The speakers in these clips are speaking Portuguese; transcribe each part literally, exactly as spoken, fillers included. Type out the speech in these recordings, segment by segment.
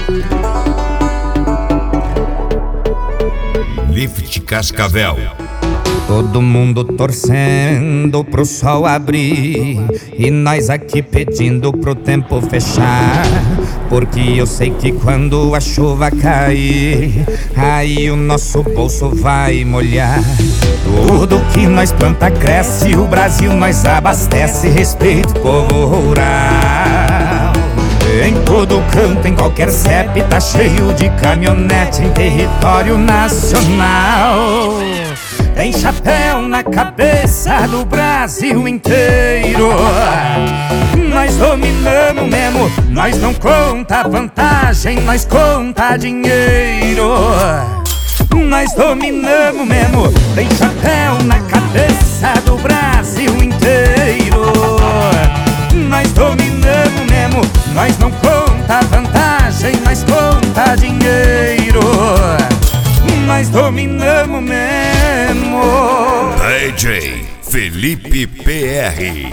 Lift Cascavel. Todo mundo torcendo pro sol abrir e nós aqui pedindo pro tempo fechar, porque eu sei que quando a chuva cair, aí o nosso bolso vai molhar. Tudo que nós planta cresce, o Brasil nós abastece. Respeito o povo rural. Em todo canto, em qualquer C E P, tá cheio de caminhonete em território nacional. Tem chapéu na cabeça do Brasil inteiro. Nós dominamos mesmo, nós não conta vantagem, nós conta dinheiro. Nós dominamos mesmo, tem chapéu na cabeça do Brasil inteiro. Nós dominamos mesmo, nós não conta vantagem, nós conta dinheiro. Nós dominamos mesmo. D J Felipe P R.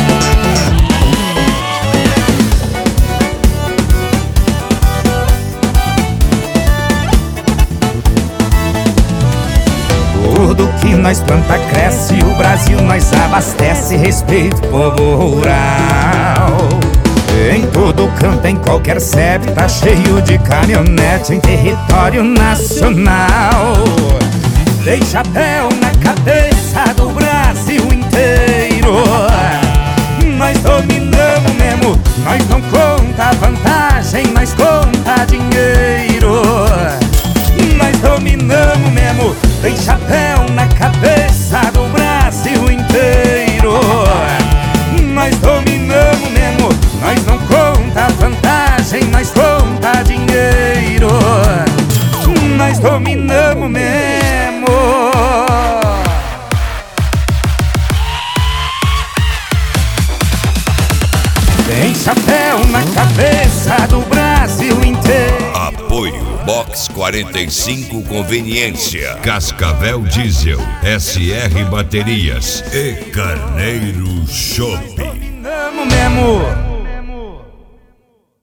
Tudo que nós planta cresce, o Brasil nós abastece. Respeito o povo rural. Em todo canto, em qualquer C E P, tá cheio de caminhonete em território nacional. Tem chapéu na cabeça do Brasil inteiro. Nós dominamos mesmo, nós não conta vantagem, nós conta dinheiro. Nós dominamos mesmo, tem chapéu na cabeça do Brasil inteiro. Nós dominamos mesmo, nós não conta vantagem, nós conta dinheiro. Nós dominamos mesmo. Tem chapéu na cabeça do Brasil inteiro. Apoio Box quarenta e cinco Conveniência, Cascavel Diesel, S R Baterias e Carneiro Shopping. Dominamos mesmo.